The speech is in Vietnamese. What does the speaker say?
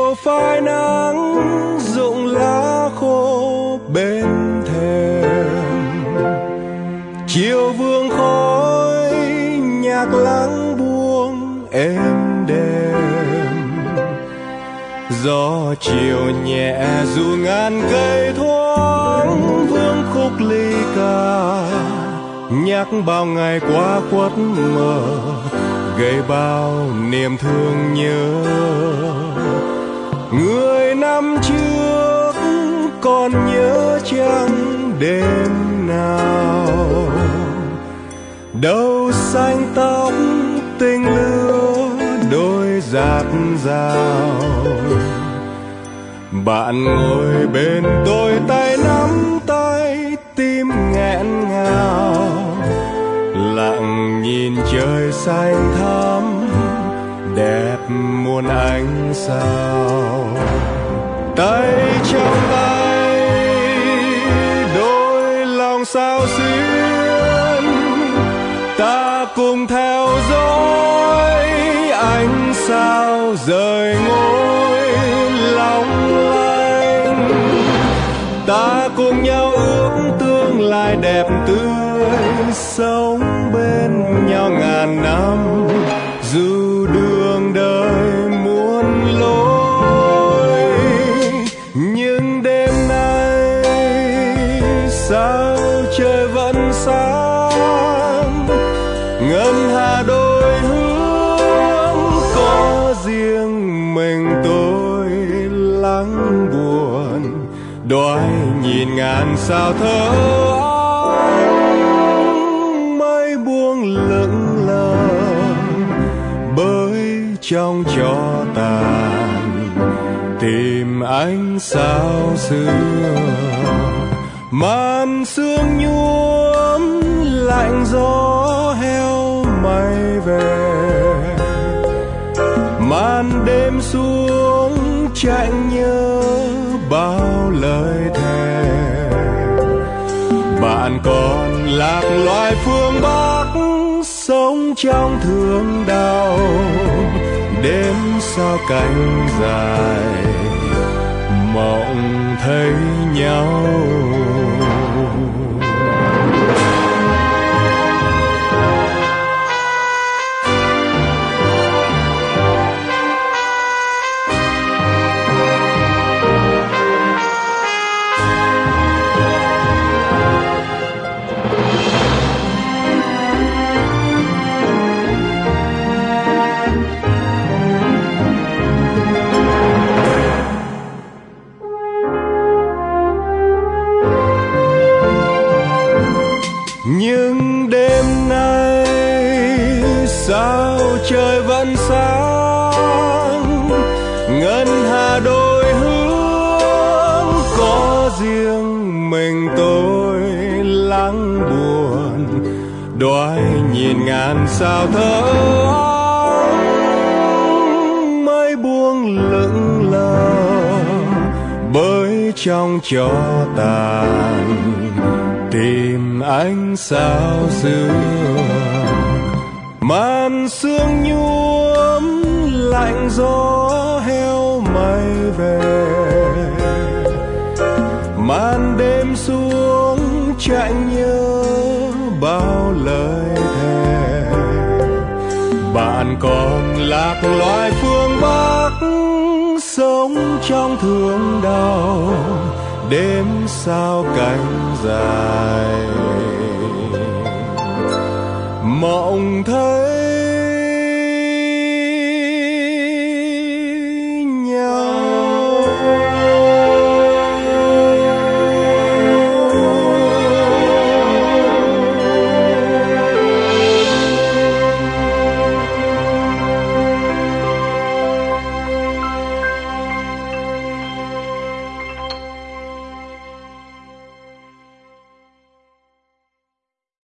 chiều phai nắng rụng lá khô bên thềm, chiều vương khói nhạc lắng buông êm đềm, gió chiều nhẹ dù ngàn cây thoáng vương khúc ly ca, nhắc bao ngày qua khuất mờ gây bao niềm thương nhớ. Người năm trước còn nhớ chăng đêm nào, đâu xanh tóc tình lứa đôi dạt dào. Bạn ngồi bên tôi tay nắm tay tim nghẹn ngào, lặng nhìn trời xanh thắm đẹp muôn ánh sao. Tay trong tay đôi lòng sao xuyên, ta cùng theo dõi ánh sao rời ngôi long lanh. Ta cùng nhau ước tương lai đẹp tươi, sống bên nhau ngàn năm dù đường đời muôn lối. Nhưng đêm nay sao trời vẫn sáng, ngân hà đôi hướng có riêng mình tôi lắng buồn. Đói nhìn ngàn sao thơ áng, mây buông lững lờ bơi trong gió tàn, tìm ánh sao xưa. Màn sương nhuốm lạnh gió heo mây về, màn đêm xuống chạy nhớ bao lời thề. Bạn còn lạc loài phương Bắc sống trong thương đau, đêm sao cánh dài mộng thấy nhau. Nhưng đêm nay sao trời vẫn sáng, ngân hà đôi hướng có riêng mình tôi lắng buồn. Đói nhìn ngàn sao thơ áng, mây buông lững lờ bơi trong gió tàn, tìm ánh sao xưa. Màn sương nhuốm lạnh gió heo mây về, màn đêm xuống chạy nhớ bao lời thề. Bạn còn lạc loài phương Bắc sống trong thương đau, đêm sao cánh dài mộng thấy